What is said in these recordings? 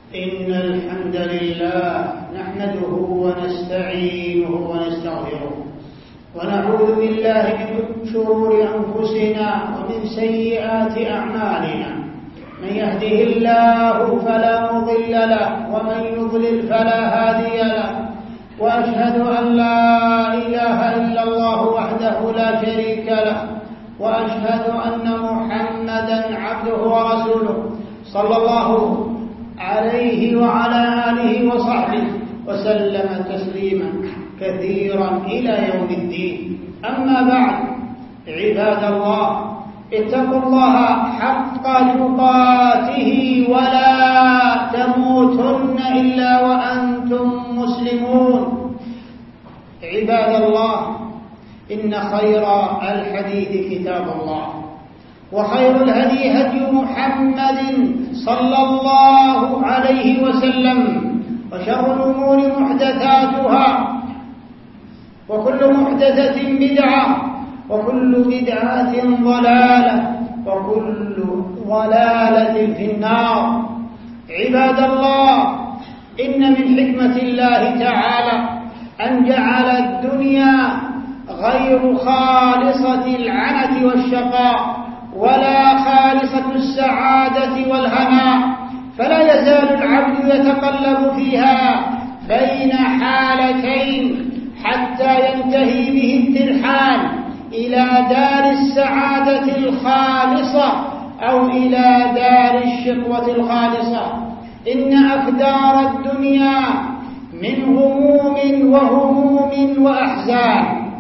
إن الحمد لله نحمده ونستعينه ونستغفره ونعوذ بالله من شرور أنفسنا ومن سيئات أعمالنا. من يهده الله فلا مضل له ومن يضلل فلا هادي له، وأشهد أن لا إله إلا الله وحده لا شريك له، وأشهد أن محمدا عبده ورسوله صلى الله عليه وعلى آله وصحبه وسلم تسليما كثيرا إلى يوم الدين. أما بعد، عباد الله، اتقوا الله حق تقاته ولا تموتن إلا وأنتم مسلمون. عباد الله، إن خير الحديث كتاب الله، وخير الهدي هدي محمد صلى الله عليه وسلم، وشر الأمور محدثاتها، وكل محدثة بدعة، وكل بدعة ضلالة، وكل ضلالة في النار. عباد الله، إن من حكمة الله تعالى أن جعل الدنيا غير خالصة العنة والشقاء ولا خالصة السعادة والهناء، فلا يزال العبد يتقلب فيها بين حالتين حتى ينتهي به الترحال إلى دار السعادة الخالصة أو إلى دار الشقوة الخالصة. إن أكدار الدنيا من غموم وهموم وأحزان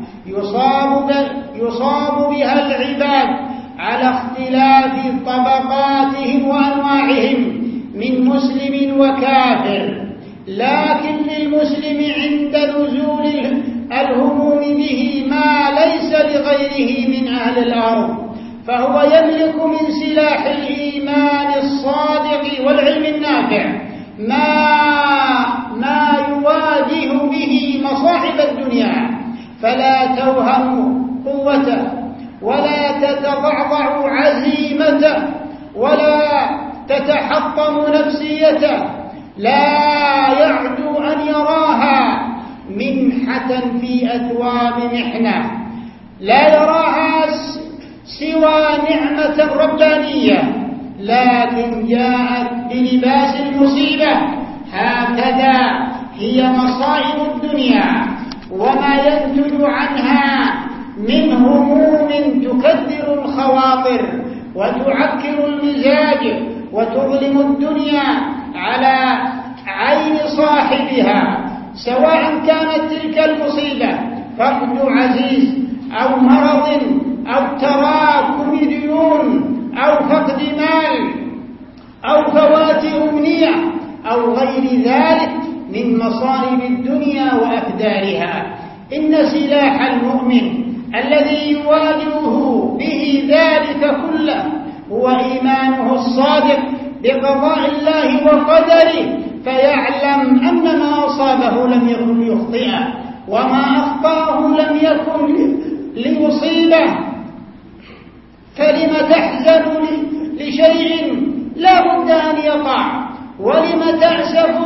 يصاب بها العباد على اختلاف طبقاتهم وأنواعهم من مسلم وكافر، لكن للمسلم عند نزول الهموم به ما ليس لغيره من أهل الأرض، فهو يملك من سلاح الإيمان الصادق والعلم النافع ما يواجه به مصاعب الدنيا، فلا توهن قوته ولا تتضعضع عزيمته ولا تتحطم نفسيته، لا يعدو أن يراها منحة في أثواب محنة، لا يراها سوى نعمة ربانية، لكن جاءت بلباس المصيبة. هكذا هي مصائب الدنيا وما ينتج عنها من هموم تكدر الخواطر وتعكر المزاج وتظلم الدنيا على عين صاحبها، سواء كانت تلك المصيبة فقد عزيز أو مرض أو تراكم ديون أو فقد مال أو فوات أمنية أو غير ذلك من مصائب الدنيا وأكدارها. إن سلاح المؤمن الذي يواجهه به ذلك كله هو إيمانه الصادق بقضاء الله وقدره، فيعلم أن ما أصابه لم يكن ليخطئه وما أخطأه لم يكن ليصيبه. فلم تحزن لشيء لا بد أن يقع، ولم تأسف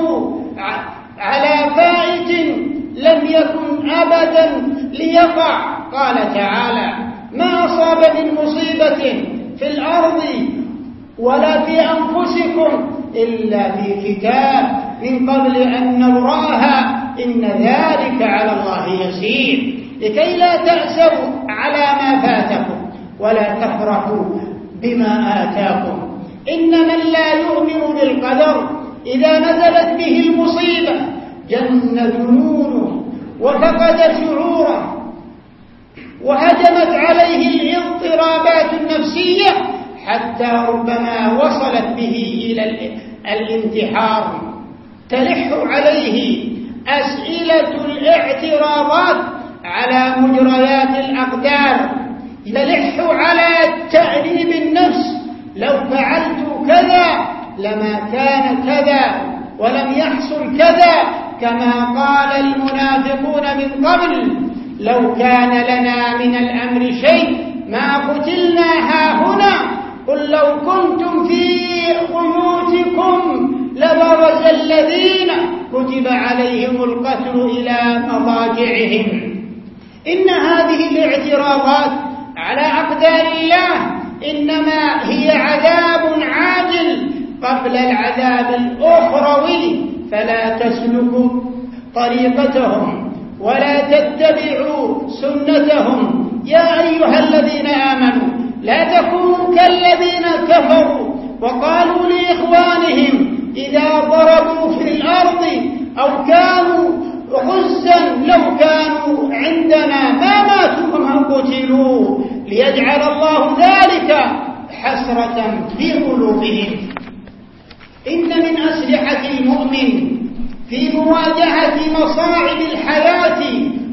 على فائت لم يكن أبدا ليقع. قال تعالى: ما أصاب من مصيبة في الأرض ولا في أنفسكم إلا في كتاب من قبل أن نبرأها إن ذلك على الله يسير، لكي لا تأسوا على ما فاتكم ولا تفرحوا بما آتاكم. إن من لا يؤمن بالقدر إذا نزلت به المصيبة جن جنونه وفقد شعوره وهجمت عليه الاضطرابات النفسية حتى ربما وصلت به إلى الانتحار. تلح عليه أسئلة الاعتراضات على مجريات الأقدار، يلح على تأنيب النفس: لو فعلت كذا لما كان كذا ولم يحصل كذا، كما قال المنافقون من قبل: لو كان لنا من الأمر شيء ما قتلنا هاهنا، قل لو كنتم في بيوتكم لبرزوا وجاوز الذين كتب عليهم القتل إلى مضاجعهم. إن هذه الاعتراضات على أقدار الله إنما هي عذاب عاجل قبل العذاب الأخروي، فلا تسلكوا طريقتهم ولا تتبعوا سنتهم. يا أيها الذين آمنوا لا تكونوا كالذين كفروا وقالوا لإخوانهم إذا ضربوا في الأرض أو كانوا غزا لو كانوا عندنا ما ماتوا وما قتلوا ليجعل الله ذلك حسرة في قلوبهم. إن من أسلحة المؤمن في مواجهة مصاعب الحياة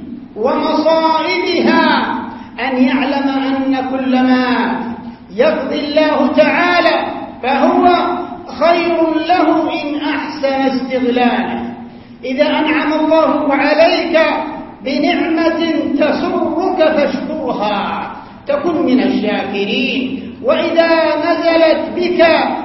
ومصائبها أن يعلم أن كل ما يقضي الله تعالى فهو خير له إن أحسن استغلاله. إذا أنعم الله عليك بنعمة تسرك فاشكرها تكن من الشاكرين، وإذا نزلت بك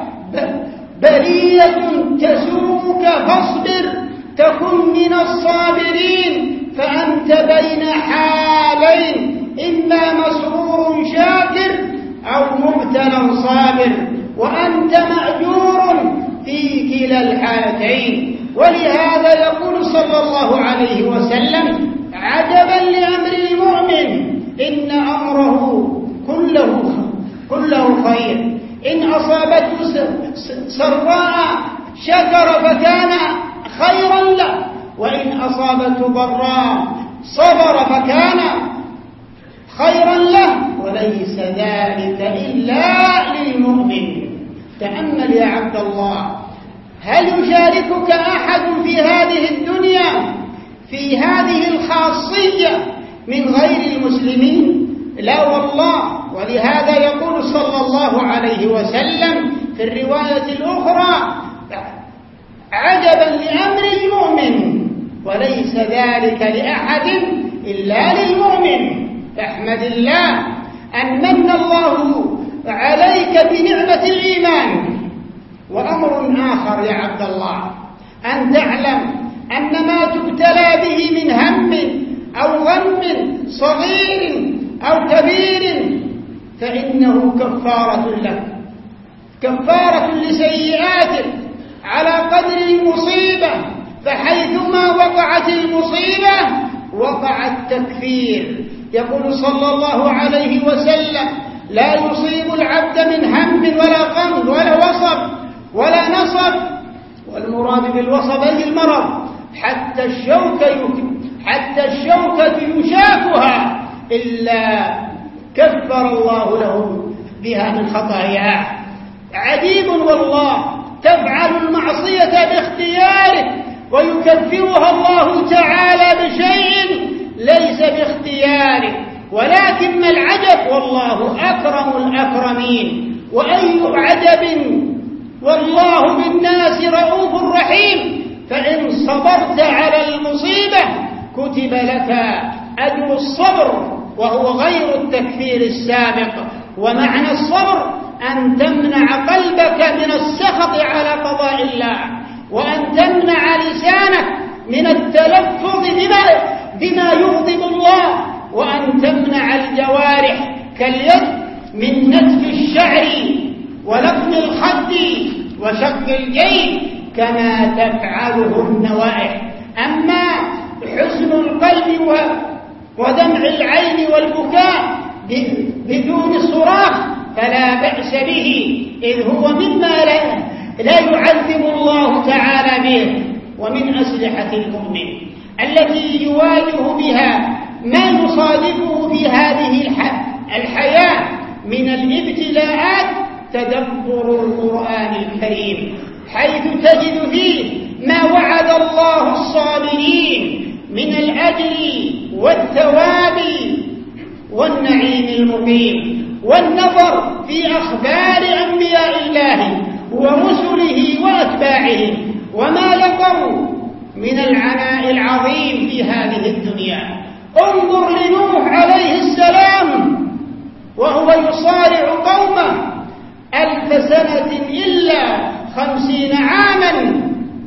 بلية تسوك فاصبر تكن من الصابرين. فأنت بين حالين، إما مسرور شاكر أو مبتلى صابر، وأنت مأجور في كلا الحالتين. ولهذا يقول صلى الله عليه وسلم: عجبا لأمر المؤمن إن أمره كله خير، إن أصابته سراء شكر فكان خيرا له، وإن أصابته ضراء صبر فكان خيرا له، وليس ذلك إلا للمؤمن. تأمل يا عبد الله، هل يشاركك أحد في هذه الدنيا في هذه الخاصية من غير المسلمين؟ لا والله. ولهذا يقول صلى الله عليه وسلم في الرواية الأخرى: عجبا لأمر المؤمن وليس ذلك لأحد إلا للمؤمن. فاحمد الله أن من الله عليك بنعمة الإيمان. وأمر آخر يا عبد الله، أن تعلم أن ما تبتلى به من هم أو غم صغير أو كبير فإنه كفارة لك، كفارة لسيئاتك على قدر المصيبة. فحيثما وقعت المصيبة وقع التكفير. يقول صلى الله عليه وسلم: لا يصيب العبد من هم ولا غم ولا وصب ولا نصب، والمراد بالوصب أي المرض، حتى الشوكة يشاكها إلا كفر الله له بها من خطاياه. عجيب والله، تفعل المعصية باختيارك ويكفرها الله تعالى بشيء ليس باختيارك. ولكن العجب والله أكرم الأكرمين، وأي عجب والله بالناس رؤوف رحيم. فإن صبرت على المصيبة كتب لك أجر الصبر، وهو غير التكفير السابق. ومعنى الصبر أن تمنع قلبك من السخط على قضاء الله، وأن تمنع لسانك من التلفظ بما يغضب الله، وأن تمنع الجوارح كاليد من نتف الشعر ولطم الخد وشق الجيب كما تفعله النوائح. أما حزن القلب ودمع العين والبكاء بدون صراخ فلا بأس به، إذ هو مما لا يعذب الله تعالى به. ومن أسلحة المؤمن التي يواجه بها ما يصادفه في هذه الحياة من الابتلاءات تدبر القرآن الكريم، حيث تجد فيه ما وعد الله الصابرين من الأجر والثواب والنعيم المقيم، والنظر في أخبار أنبياء الله ورسله وأتباعهم وما لقوا من العناء العظيم في هذه الدنيا. انظر لنوح عليه السلام وهو يصارع قومه 1000 سنة إلا 50 عاما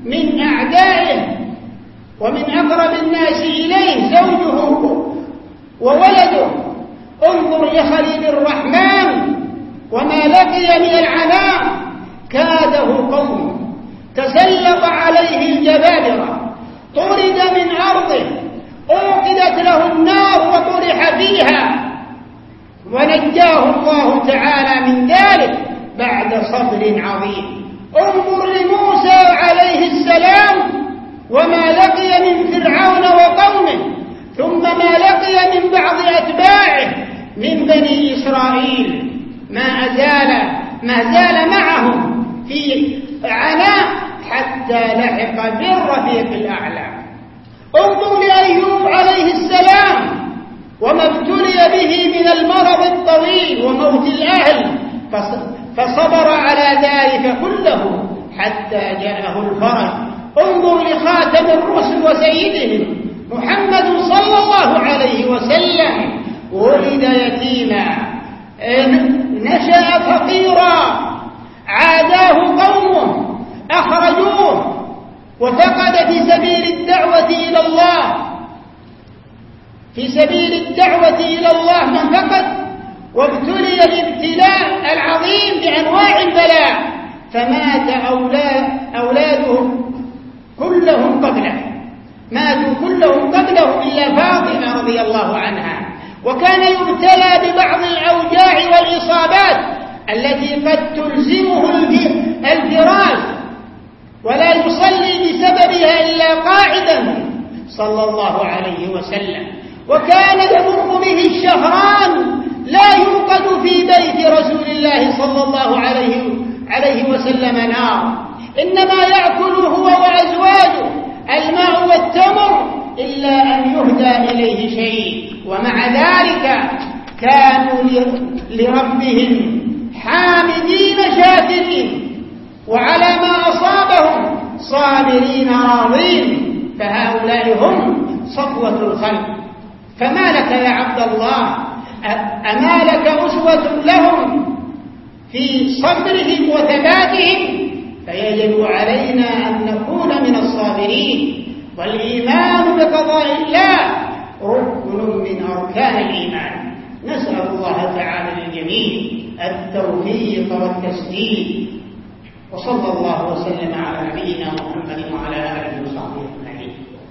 ومن أقرب الناس إليه زوجه وولده. انظر لخليل الرحمن وما لقي من العناء، كاده قوم، تسلط عليه الجبابرة، طرد من أرضه، أوقدت له النار وطرح فيها، ونجاه الله تعالى من ذلك بعد صبر عظيم. انظر لموسى عليه السلام وما لقي من فرعون وقومه، ثم ما لقي من بعض أتباعه من بني إسرائيل، ما زال معهم في عناء حتى لحق بالرفيق الأعلى. انظر لأيوب عليه السلام وما ابتلي به من المرض الطويل وموت الأهل، فصبر على ذلك كله حتى جاءه الفرج. انظر لخاتم الرسل وسيدهم محمد صلى الله عليه وسلم، ولد يتيما، نشأ فقيرا، عاداه قومه، أخرجوه، وفقد في سبيل الدعوة إلى الله من فقد، وابتلي الابتلاء العظيم بأنواع البلاء، فمات أولاده كلهم قبله، ماتوا كلهم قبله إلا فاطمة رضي الله عنها. وكان يبتلى ببعض الأوجاع والإصابات التي قد تلزمه الفراش ولا يصلي بسببها إلا قاعدا صلى الله عليه وسلم. وكان يمر به الشهران لا يوقد في بيت رسول الله صلى الله عليه وسلم نار، إنما يأكل هو وأزواجه الماء والتمر إلا أن يهدى إليه شيء. ومع ذلك كانوا لربهم حامدين شاكرين، وعلى ما أصابهم صابرين راضين، فهؤلاء هم صفوة الخلق. فما لك يا عبد الله؟ أما لك أسوة لهم في صبرهم وثباتهم؟ فيجب علينا أن نكون من الصابرين. والإيمان بقضاء الله ركن من أركان الإيمان. نسأل الله تعالى للجميع التوفيق والتسديد، وصلى الله وسلم على نبينا محمد وعلى آله وصحبه أجمعين.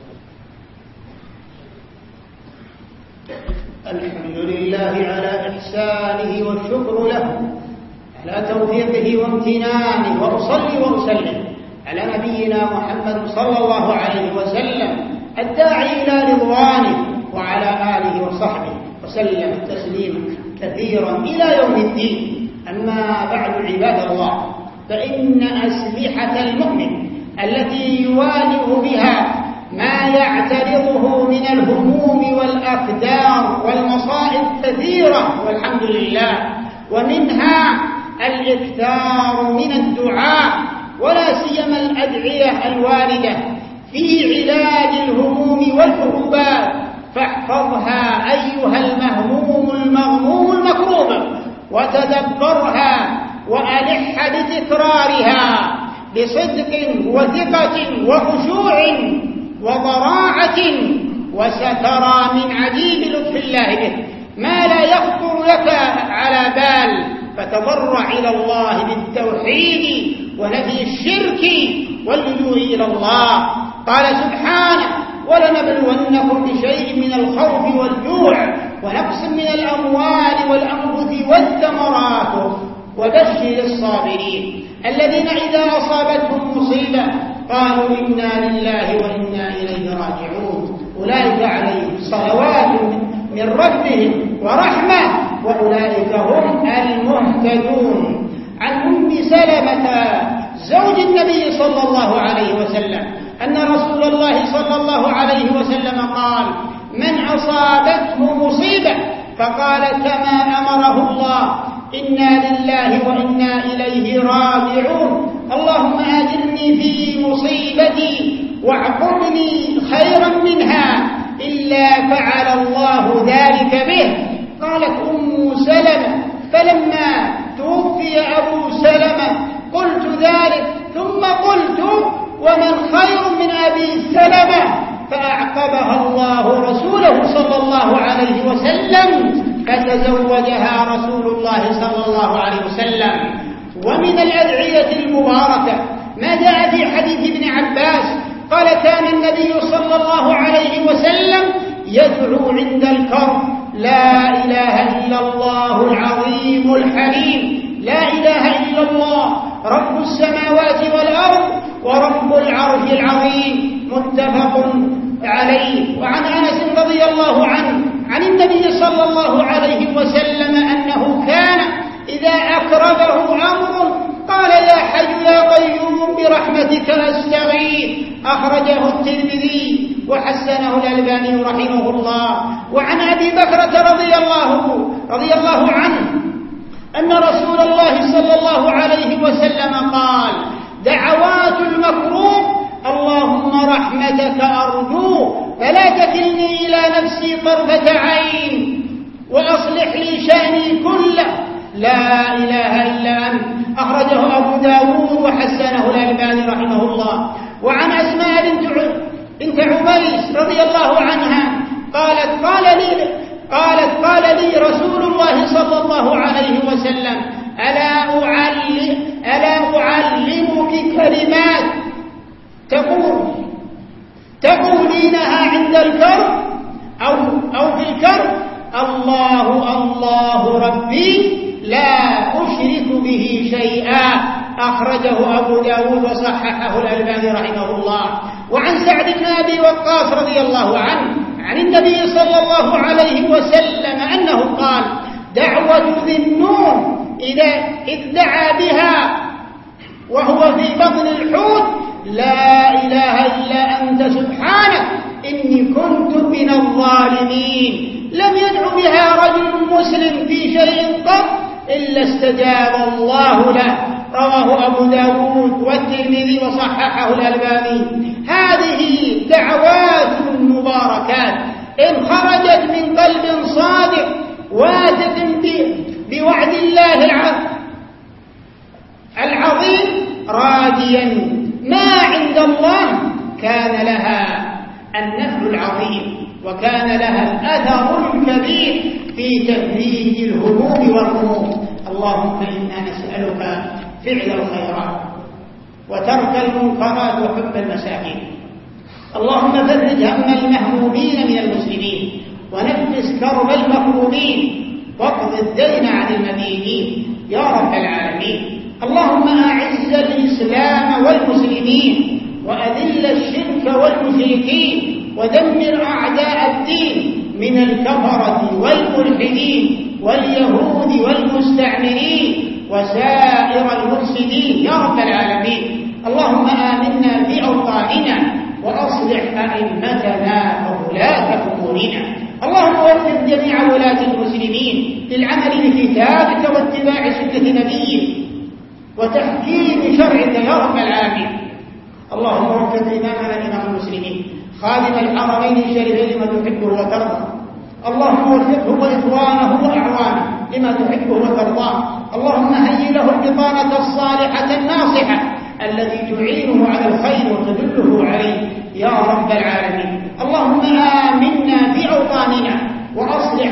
الحمد لله على إحسانه والشكر له على توفيقه وامتنانه، وأصلي وأسلم على نبينا محمد صلى الله عليه وسلم الداعي إلى رضوانه وعلى آله وصحبه وسلم تسليما كثيرا إلى يوم الدين. أما بعد عباد الله، فإن أسلحة المؤمن التي يواجه بها ما يعترضه من الهموم والأقدار والمصائب كثيرة والحمد لله، ومنها الإكثار من الدعاء، ولا سيما الأدعية الواردة في علاج الهموم والكروبات. فاحفظها أيها المهموم المغموم المكروب، وتدبرها وألح بتكرارها بصدق وثقة وخشوع وضراعة، وسترى من عجيب لطف الله به ما لا يخطر لك على بال. فتضرع إلى الله بالتوحيد ونفي الشرك واللجوء إلى الله. قال سبحانه: ولنبلونكم بشيء من الخوف والجوع ونقص من الأموال والأنفس والثمرات وبشر الصابرين الذين إذا أصابتهم مصيبة قالوا إنا لله وإنا إليه راجعون، أولئك عليهم صلوات من ربهم ورحمة وأولئك هم المهتدون. عن أم سلمة زوج النبي صلى الله عليه وسلم أن رسول الله صلى الله عليه وسلم قال: من أصابته مصيبة فقال كما أمره الله: إنا لله وإنا إليه راجعون، اللهم أجرني في مصيبتي واعقبني خيرا منها، إلا فعل الله ذلك به. قالت أم سلمة: فلما توفي أبو سلمة قلت ذلك، ثم قلت: ومن خير من أبي سلمة؟ فأعقبها الله رسوله صلى الله عليه وسلم فتزوجها رسول الله صلى الله عليه وسلم. ومن الأدعية المباركة ما جاء في حديث ابن عباس قال كان النبي صلى الله عليه وسلم يدعو عند الكرب لا إله إلا الله العظيم الحليم، لا إله إلا الله رب السماوات والأرض ورب العرش العظيم، متفق عليه. وعن أنس رضي الله عنه عن النبي صلى الله عليه وسلم أنه كان إذا أكربه أمر قال يا حي يا قيوم برحمتك أستغيث، أخرجه الترمذي وحسنه الألباني رحمه الله. وعن أبي بكرة رضي الله عنه أن رسول الله صلى الله عليه وسلم قال دعوات المكروب اللهم رحمتك أرجو فلا تكلني إلى نفسي طرفة عين وأصلح لي شأني كله لا إله إلا أنت، أخرجه أبو داود وحسنه الألباني رحمه الله. وعن أسماء بنت عميس رضي الله عنها قالت قال لي رسول الله صلى الله عليه وسلم ألا أعلمك كلمات تقولينها عند الكرب أو في الكرب الله ربي لا أشرك به شيئا، أخرجه أبو داود وصححه الألباني رحمه الله. وعن سعد بن أبي وقاص رضي الله عنه عن النبي صلى الله عليه وسلم أنه قال دعوة ذي النون إذ دعا بها وهو في بطن الحوت لا إله إلا أنت سبحانك إني كنت من الظالمين، لم يدع بها رجل مسلم في شيء قط إلا استجاب الله له، رواه أبو داود والترمذي وصححه الألباني. هذه دعوات مباركات إن خرجت من قلب صادق واثق بوعد الله العظيم راجيا ما عند الله كان لها النفع العظيم وكان لها الأثر الكبير في تفريج الهموم والغموم. اللهم إنا نسألك فعل الخيرات وترك المنكرات وحب المساكين. اللهم فرج هم المهمومين من المسلمين ونفس كرب المكروبين واقض الدين عن المدينين يا رب العالمين. اللهم أعز الإسلام والمسلمين وأذل الشرك والمشركين ودمر أعداء الدين من الكفرة والملحدين واليهود والمستعمرين وسائر المفسدين يا رب العالمين. اللهم آمنا في أوطاننا وأصلح أئمتنا وولاة أمورنا. اللهم وفق جميع ولاة المسلمين للعمل بكتابك واتباع سنة نبيك وتحكيم شرعك يا رب العالمين. اللهم وفق إمامنا إمام المسلمين خادم الحرمين الشريفين لما تحبه وترضى. اللهم وفقه وإخوانه وأعوانه لما تحبه وترضاه. اللهم هيئ له البطانة الصالحة الناصحة التي تعينه على الخير وتدله عليه يا رب العالمين. اللهم آمنا في أوطاننا وأصلح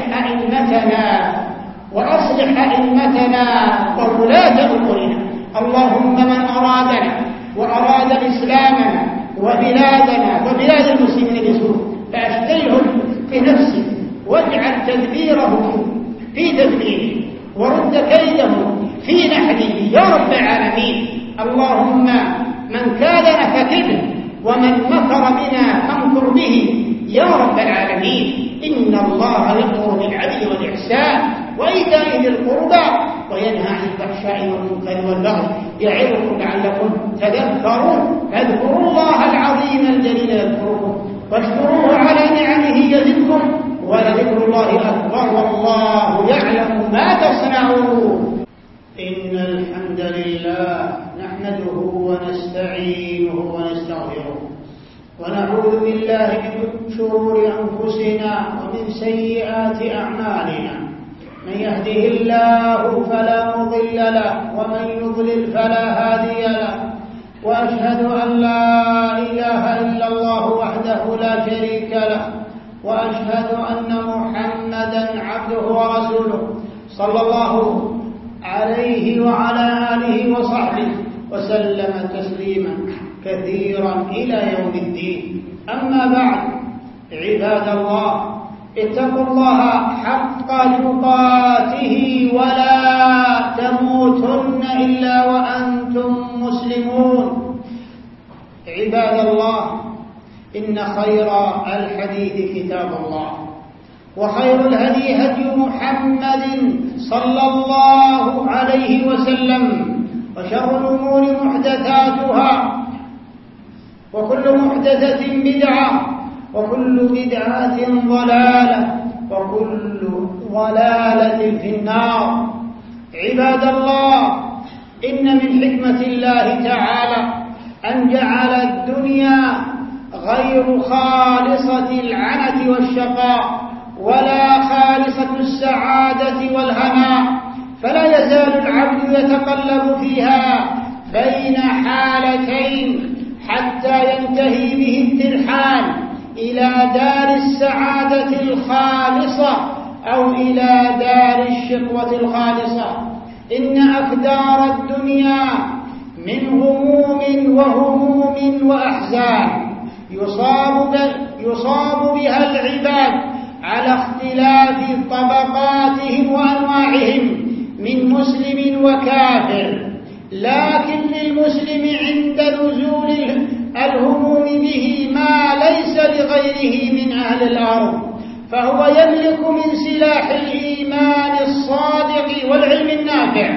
أئمتنا وولاة أمورنا. اللهم من أرادنا وأراد إسلامنا وبلادنا وبلاد المسلمين بسوء فأشغلهم في نفسه واجعل تدبيره في تدبيره ورد كيده في نحره يا رب العالمين. اللهم من كادنا فكده ومن مكر بنا فامكر به يا رب العالمين. إن الله يأمر بالعدل والإحسان وإيتاء ذي القربى وينهى عن الفحشاء والمنكر والبغي يعظكم لعلكم تذكرون. فاذكروا الله العظيم الجليل يذكركم واشكروه على نعمه يزدكم ولذكر الله أكبر والله يعلم ما تصنعون. إن الحمد لله نحمده ونستعينه ونستغفره ونعوذ بالله من شرور أنفسنا ومن سيئات أعمالنا. من يهده الله فلا مضل له ومن يضلل فلا هادي له وأشهد أن لا إله إلا الله وحده لا صلى الله عليه وعلى آله وصحبه وسلم تسليما كثيرا إلى يوم الدين. أما بعد، عباد الله، اتقوا الله حق تقاته ولا تموتن إلا وأنتم مسلمون. عباد الله، إن خير الحديث كتاب الله، وخير الهدي هدي محمد صلى الله عليه وسلم، وشر الأمور محدثاتها، وكل محدثة بدعة، وكل بدعة ضلالة، وكل ضلالة في النار. عباد الله، إن من حكمة الله تعالى أن جعل الدنيا غير خالصة العنة والشقاء، ولا خالصة السعادة والهناء، فلا يزال العبد يتقلب فيها بين حالتين حتى ينتهي به الترحال إلى دار السعادة الخالصة أو إلى دار الشقوة الخالصة. إن أكدار الدنيا من غموم وهموم وأحزان يصاب بها العباد على اختلاف طبقاتهم وأنواعهم من مسلم وكافر، لكن للمسلم عند نزول الهموم به ما ليس لغيره من أهل الأرض، فهو يملك من سلاح الإيمان الصادق والعلم النافع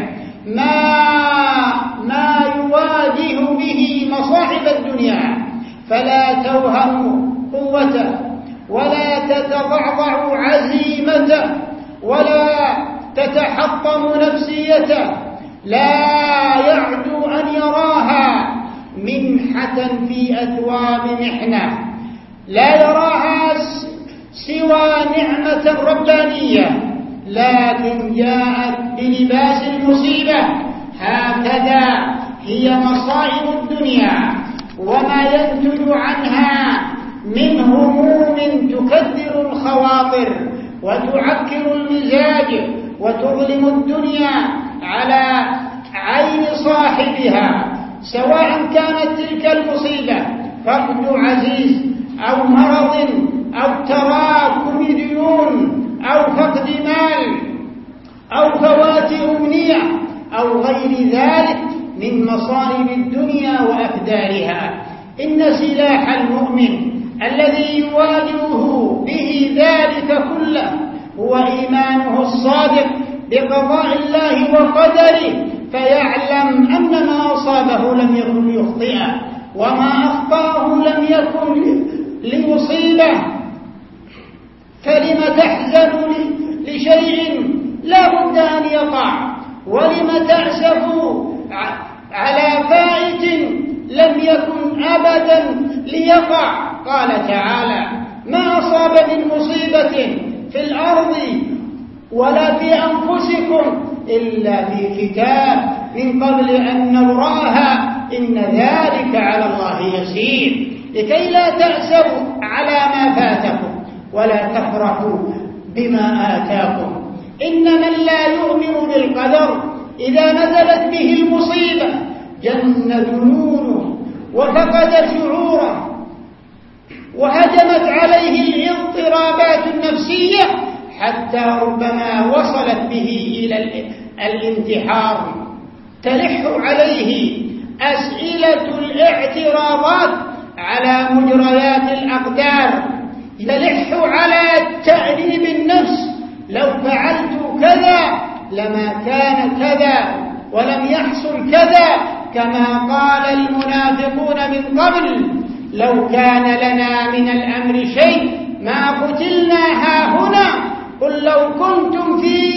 ما يواجه به مصاعب الدنيا، فلا توهم قوته، ولا تتضعضع عزيمته، ولا تتحطم نفسيته، لا يعدو أن يراها منحة في أثواب محنة، لا يراها سوى نعمة ربانية، لكن جاءت بلباس المصيبة. هكذا هي مصائب الدنيا وما ينتج عنها من هموم تكدر الخواطر وتعكر المزاج وتظلم الدنيا على عين صاحبها، سواء كانت تلك المصيبة فقد عزيز أو مرض أو تراكم ديون أو فقد مال أو فوات أمنية أو غير ذلك من مصائب الدنيا وأكدارها. إن سلاح المؤمن الذي يواجهه به ذلك كله هو إيمانه الصادق بقضاء الله وقدره، فيعلم أن ما أصابه لم يكن ليخطئه، وما أخطأه لم يكن ليصيبه. فلم تحزن لشيء لا بد أن يقع، ولم تأسف على فائت لم يكن أبدا ليقع. قال تعالى: ما أصاب من مصيبة في الأرض ولا في أنفسكم إلا في كتاب من قبل أن نبرأها إن ذلك على الله يسير، لكي لا تأسوا على ما فاتكم ولا تفرحوا بما آتاكم. إن من لا يؤمن بالقدر إذا نزلت به المصيبة جن جنونه وفقد شعوره، وهجمت عليه الاضطرابات النفسية حتى ربما وصلت به إلى الانتحار. تلح عليه أسئلة الاعتراضات على مجريات الأقدار، تلح على تأنيب النفس: لو فعلت كذا لما كان كذا ولم يحصل كذا، كما قال المنافقون من قبل: لو كان لنا من الأمر شيء ما قتلنا هاهنا، قل لو كنتم في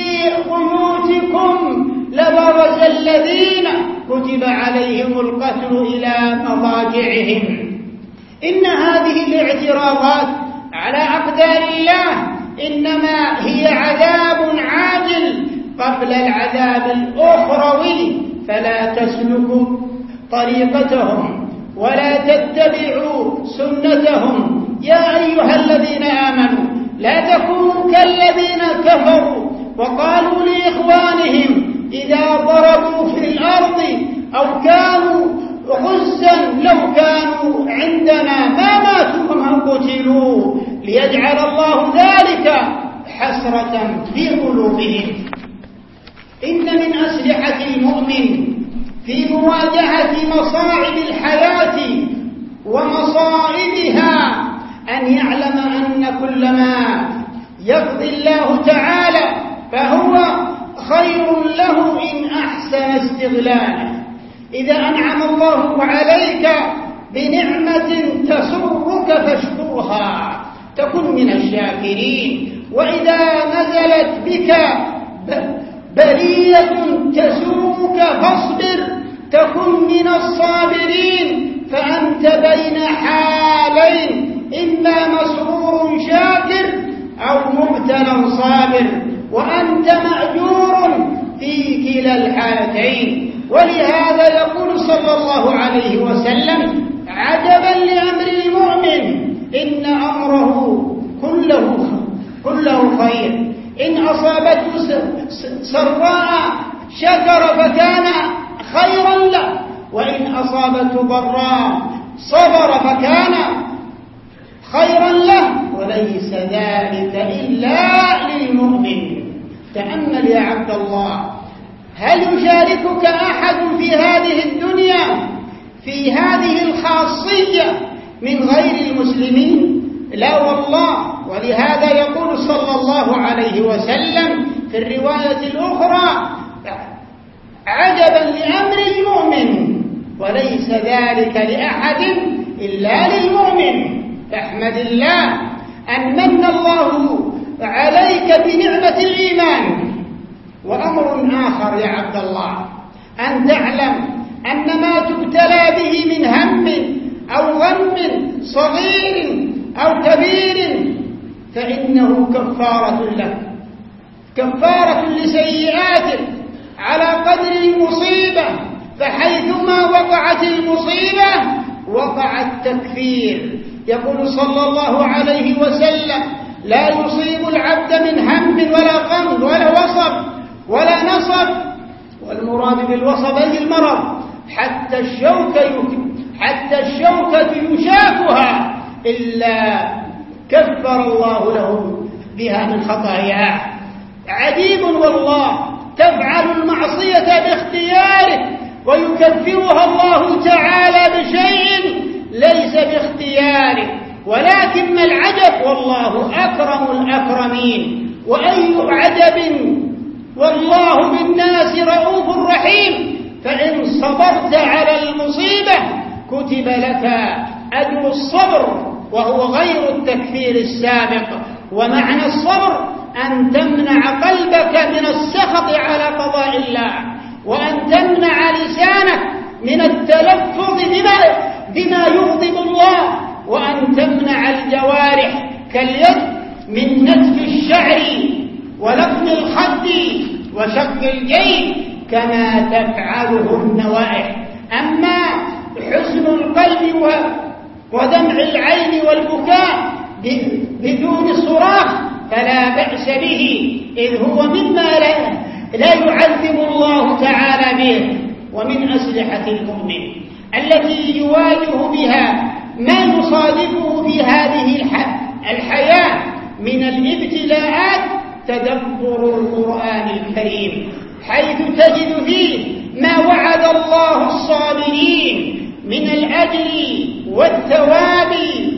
بيوتكم لبرز الذين كتب عليهم القتل إلى مضاجعهم. إن هذه الاعتراضات على أقدار الله إنما هي عذاب عاجل قبل العذاب الأخروي، فلا تسلكوا طريقتهم ولا تتبعوا سنتهم. يا أيها الذين آمنوا لا تكونوا كالذين كفروا وقالوا لإخوانهم إذا ضربوا في الأرض أو كانوا غزا لو كانوا عندنا ما ماتوا وما قتلوا ليجعل الله ذلك حسرة في قلوبهم. إن من أسلحة المؤمن في مواجهة مصاعب الحياة ومصائبها أن يعلم أن كل ما يقضي الله تعالى فهو خير له إن أحسن استغلاله. إذا أنعم الله عليك بنعمة تسرك فاشكرها تكن من الشاكرين، وإذا نزلت بك بلية تسوءك فاصبر تكن من الصابرين. فأنت بين حالين، إما مسرور شاكر أو مبتلى صابر، وأنت مأجور في كلا الحالتين. ولهذا يقول صلى الله عليه وسلم: عجبا لأمر المؤمن إن أمره كله خير، إن أصابته سراء شكر فكان خيرا له، وإن أصابته ضراء صبر فكان خيرا له، وليس ذلك إلا للمؤمن. تأمل يا عبد الله، هل يشاركك أحد في هذه الدنيا في هذه الخاصية من غير المسلمين؟ لا والله. ولهذا يقول صلى الله عليه وسلم في الرواية الأخرى: عجبا لأمر المؤمن وليس ذلك لأحد إلا للمؤمن. فاحمد الله أن من الله عليك بنعمة الإيمان. وأمر آخر يا عبد الله، أن تعلم أن ما تبتلى به من هم أو غم صغير أو كبير فإنه كفارة لك، كفارة لسيئاتك على قدر المصيبة. فحيثما وقعت المصيبة وقع التكفير. يقول صلى الله عليه وسلم: لا يصيب العبد من هم ولا غم ولا وصب ولا نصب، والمراد بالوصب أي المرض، حتى الشوكة يشاكها إلا كفر الله له بها من خطاياه. عجيب والله، تفعل المعصية باختيارك ويكفرها الله تعالى بشيء ليس باختيارك. ولكن ما العجب، والله أكرم الأكرمين. وأي عجب، والله بالناس رؤوف رحيم. فإن صبرت على المصيبة كتب لك أجر الصبر، وهو غير التكفير السابق. ومعنى الصبر أن تمنع قلبك من السخط على قضاء الله، وأن تمنع لسانك من التلفظ بما يغضب الله، وأن تمنع الجوارح كاليد من نتف الشعر ولطم الخد وشق الجيب كما تفعله النوائح. أما حزن القلب ودمع العين والبكاء بدون صراخ فلا بأس به، إذ هو مما لا يعذب الله تعالى به. ومن أسلحة المؤمن التي يواجه بها ما يصادفه في هذه الحياة من الابتلاءات تدبر القرآن الكريم، حيث تجد فيه ما وعد الله الصابرين من الأجر والثواب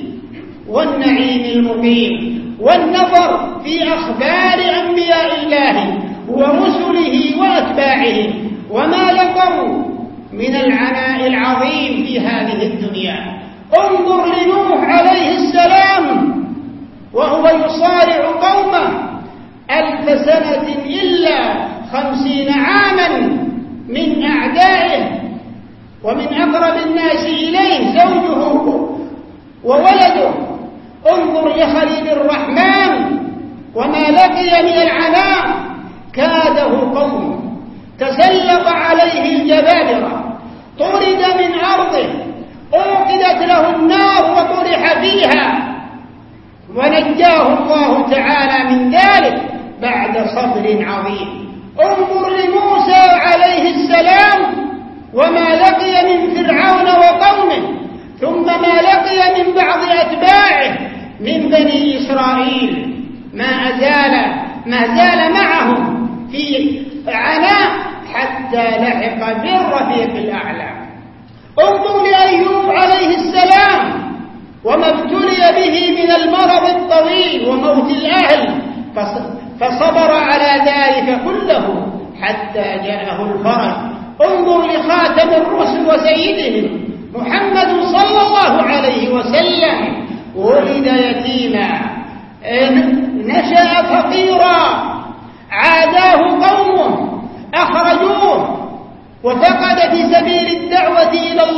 والنعيم المقيم، والنظر في أخبار أنبياء الله ورسله وأتباعه وما لقوا من العناء العظيم في هذه الدنيا. انظر لنوح عليه السلام وهو يصارع قومه 1000 سنة إلا 50 عاما من أعدائه، ومن أقرب الناس إليه زوجه وولده. انظر لخليل الرحمن وما لقي من العناء، كاده قوم، تسلط عليه الجبابرة، طرد من أرضه، أوقدت له النار وطرح فيها، ونجاه الله تعالى من ذلك بعد بعد صبر عظيم. انظر لموسى عليه السلام وما لقي من فرعون وقومه، ثم ما لقي من بعض أتباعه من بني إسرائيل، ما زال معهم في عناء حتى لحق بالرفيق الأعلى. انظر لأيوب عليه السلام وما ابتلي به من المرض الطويل وموت الأهل، فصبر على ذلك كله حتى جاءه الفرج. انظر لخاتم الرسل وسيدهم محمد صلى الله عليه وسلم، ولد يتيما، نشأ فقيرا، عاداه قومه، أخرجوه، وفقد في سبيل الدعوة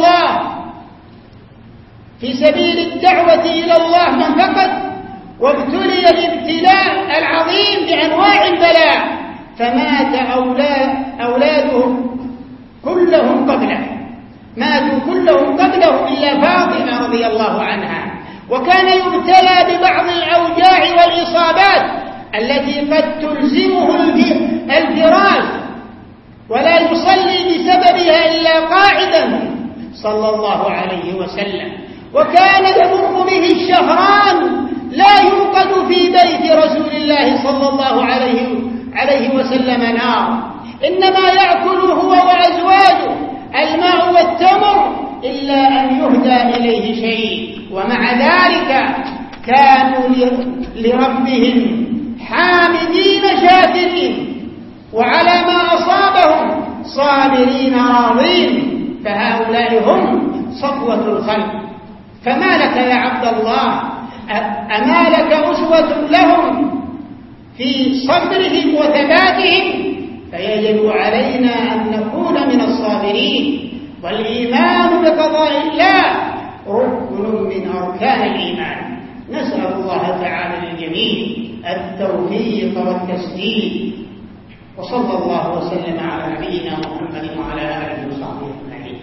إلى الله من فقد، وابتلي الابتلاء العظيم بأنواع البلاء، فمات أولاده كلهم قبله، ماتوا كلهم قبله إلا فاطمة رضي الله عنها. وكان يبتلى ببعض الأوجاع والإصابات التي قد تلزمه الفراش ولا يصلي بسببها إلا قاعدا صلى الله عليه وسلم. وكان يمر به الشهران لا يوقد في بيت رسول الله صلى الله عليه وسلم نار، إنما يأكل هو وأزواجه الماء والتمر إلا أن يهدى إليه شيء. ومع ذلك كانوا لربهم حامدين شاكرين، وعلى ما أصابهم صابرين راضين، فهؤلاء هم صفوة الخلق. فما لك يا عبد الله؟ أما لك أسوة لهم في صبرهم وثباتهم؟ فيجب علينا أن نكون من الصابرين. والإيمان بقضاء الله ركن من أركان الإيمان. نسأل الله تعالى للجميع التوفيق والتسديد، وصلى الله وسلم على نبينا محمد وعلى آله وصحبه أجمعين.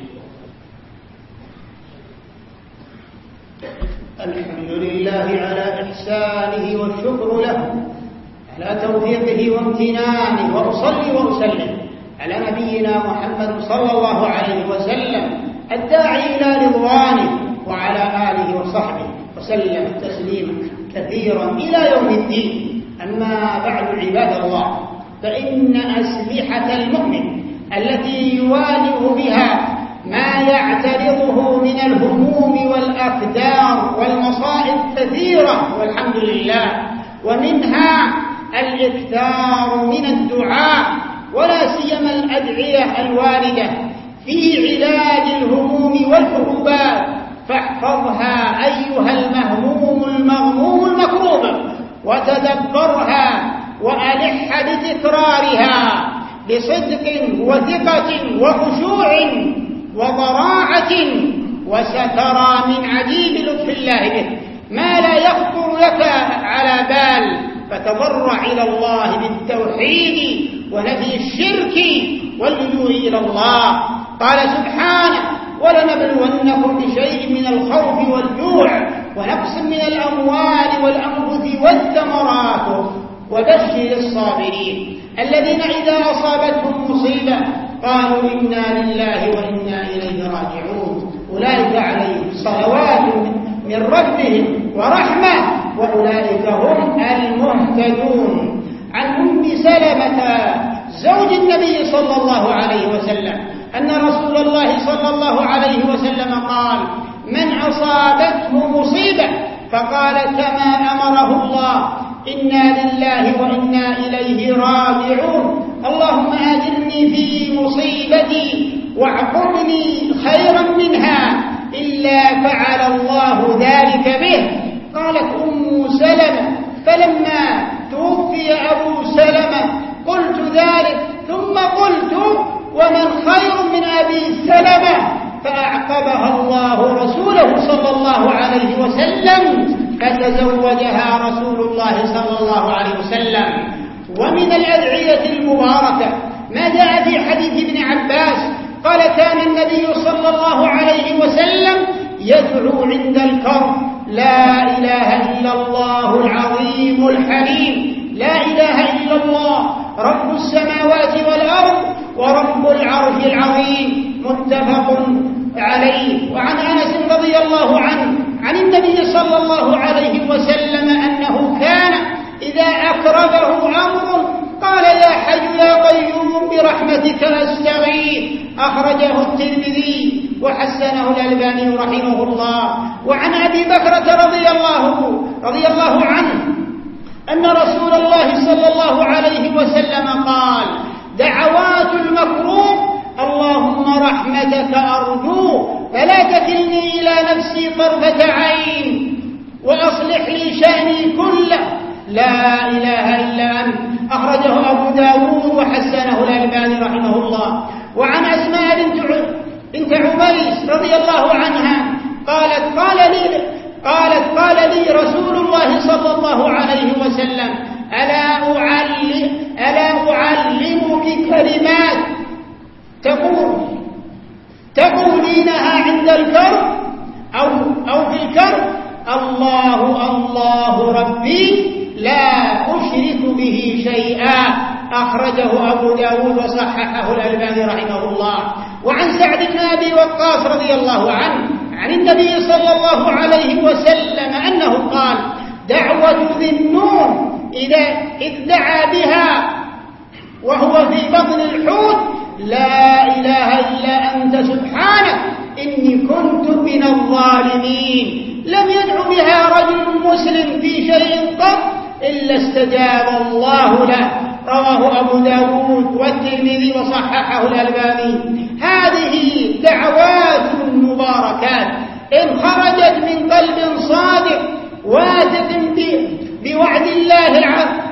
الحمد لله على إحسانه والشكر له على توفيقه وامتنانه، وأصلي وأسلم على نبينا محمد صلى الله عليه وسلم الداعي إلى رضوانه وعلى آله وصحبه وسلم تسليما كثيرا إلى يوم الدين. أما بعد عباد الله، فإن أسلحة المؤمن التي يواجه بها ما يعترضه من الهموم والأقدار والمصائب كثيرة والحمد لله، ومنها الإكثار من الدعاء، ولا سيما الأدعية الواردة في علاج الهموم والكروبات. فاحفظها أيها المهموم المغموم المكروب، وتدبرها وألح بتكرارها بصدق وثقة وخشوع وضراعة، وسترى من عجيب لطف الله به ما لا يخطر لك على بال. فتضرع إلى الله بالتوحيد ونفي الشرك واللجوء إلى الله. قال سبحانه: ولنبلونكم بشيء من الخوف والجوع ونقص من الأموال والأنفس والثمرات وبشر الصابرين الذين إذا أصابتهم مصيبة قالوا إنا لله وإنا إليه راجعون، أولئك عليهم صلوات من ربهم ورحمة وأولئك هم المهتدون. عن أم سلمة زوج النبي صلى الله عليه وسلم أن رسول الله صلى الله عليه وسلم قال: من أصابته مصيبة فقال كما أمره الله: إنا لله وإنا إليه راجعون، اللهم أجرني في مصيبتي واعقبني خيرا منها، إلا فعل الله ذلك به. قالت أم سلمة: فلما توفي أبو سلمة قلت ذلك، ثم قلت: ومن خير من أبي سلمة؟ فأعقبها الله رسوله صلى الله عليه وسلم فتزوجها رسول الله صلى الله عليه وسلم. ومن الأدعية المباركة ما جاء في حديث ابن عباس قال: كان النبي صلى الله عليه وسلم يدعو عند الكرب: لا إله إلا الله العظيم الحليم، لا إله إلا الله رب السماوات والأرض ورب العرش العظيم. متفق عليه. وعن أنس رضي الله عنه عن النبي صلى الله عليه وسلم أنه كان إذا أكربه أمر قال يا حي يا قيوم برحمتك أستغيث. أخرجه الترمذي وحسنه الألباني رحمه الله. وعن أبي بكرة رضي الله عنه أن رسول الله صلى الله عليه وسلم قال دعوات المكروب اللهم رحمتك أرجو فلا تكلني إلى نفسي طرفة عين وأصلح لي شأني كله لا إله إلا أنت. أخرجه أبو داود وحسنه الألباني رحمه الله. وعن أسماء بنت عميس رضي الله عنها قال لي رسول الله صلى الله عليه وسلم ألا أعلمك كلمات تقولينها عند الكرب أو في الكرب الله ربي لا أشرك به شيئا. أخرجه أبو داود وصححه الألباني رحمه الله. وعن سعد بن أبي وقاص رضي الله عنه عن النبي صلى الله عليه وسلم أنه قال دعوة ذي النون إذ دعا بها وهو في بطن الحوت لا إله إلا أنت سبحانك إني كنت من الظالمين. لم يدع بها رجل مسلم في شيء قط إلا استجاب الله له. رواه أبو داود والترمذي وصححه الألباني. هذه دعوات مباركات إن خرجت من قلب صادق واثق بوعد الله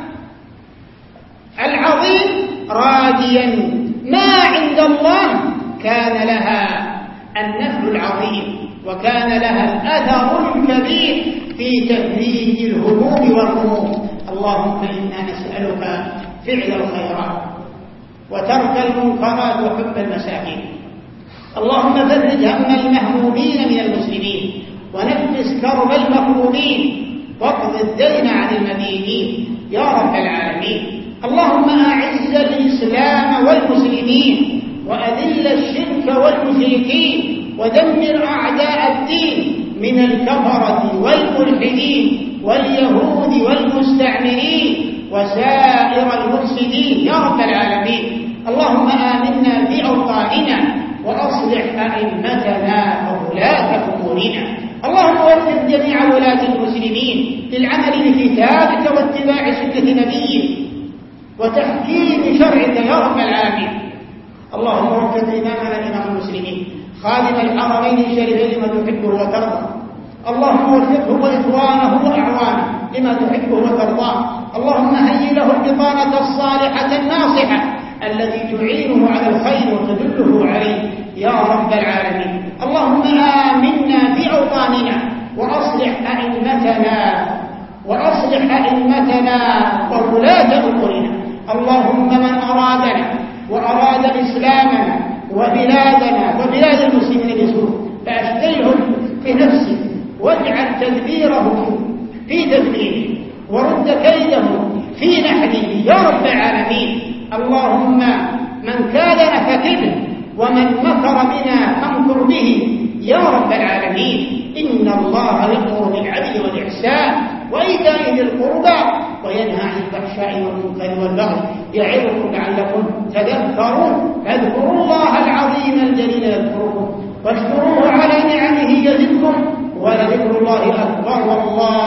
العظيم راجيا ما عند الله كان لها النفع العظيم وكان لها الأثر الكبير في تفريج الهموم والغموم. اللهم إنا نسألك فعل الخيرات وترك المنكرات وحب المساكين. اللهم فرج هم المهمومين من المسلمين ونفس كرب المكروبين واقض الدين عن المدينين يا رب العالمين. اللهم أعز الإسلام والمسلمين وأذل الشرك والمشركين ودمر أعداء الدين من الكفرة والملحدين واليهود والمستعمرين وسائر المفسدين يا رب العالمين. اللهم آمنا في أوطاننا وأصلح أئمتنا وولاة أمورنا. اللهم وفق جميع ولاة المسلمين للعمل بكتابك واتباع سنة نبيك وتحكيم شرعك يا رب العالمين. اللهم وفق إمامنا إمام المسلمين خادم الحرمين الشريفين لما تحبه وترضى. اللهم وفقه وإخوانه وأعوانه لما تحبه وترضاه. اللهم هيئ له البطانة الصالحة الناصحة التي تعينه على الخير وتدله عليه يا رب العالمين. اللهم آمنا في أوطاننا وأصلح أئمتنا وولاة أمورنا. اللهم من أرادنا وأراد إسلامنا وبلادنا وبلاد المسلمين بسوء فأشغله في نفسه واجعل تدبيره في تدبيره ورد كيده في نحره يا رب العالمين. اللهم من كادنا فكده ومن مكر بنا فامكر به يا رب العالمين. إن الله يأمر بالعدل والإحسان وإيتاء ذي القربى وينهى عن الفحشاء والمنكر والبغي يعظكم لعلكم تذكرون. فاذكروا الله العظيم الجليل يذكركم واشكروه على نعمه يزدكم ولذكر الله أكبر والله